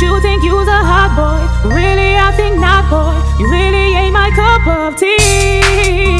You think you's a hot boy, really I think not, boy. You really ain't my cup of tea.